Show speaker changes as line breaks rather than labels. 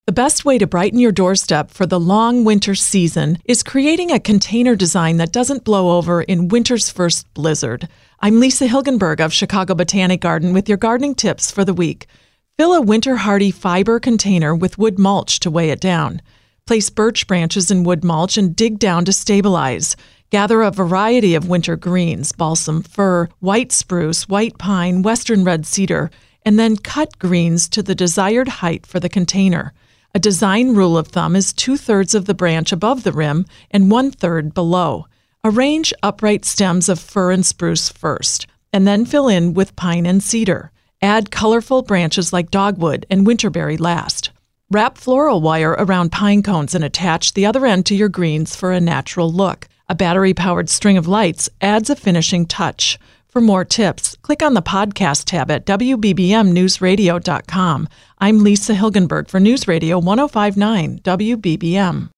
The best way to brighten your doorstep for the long winter season is creating a container design that doesn't blow over in winter's first blizzard. I'm Lisa Hilgenberg of Chicago Botanic Garden with your gardening tips for the week. Fill a winter-hardy fiber container with wood mulch to weigh it down. Place birch branches in wood mulch and dig down to stabilize. Gather a variety of winter greens, balsam fir, white spruce, white pine, western red cedar, and then cut greens to the desired height for the container. A design rule of thumb is 2/3 of the branch above the rim and 1/3 below. Arrange upright stems of fir and spruce first, and then fill in with pine and cedar. Add colorful branches like dogwood and winterberry last. Wrap floral wire around pine cones and attach the other end to your greens for a natural look. A battery-powered string of lights adds a finishing touch. For more tips, click on the podcast tab at WBBMNewsRadio.com. I'm Lisa Hilgenberg for News Radio 105.9 WBBM.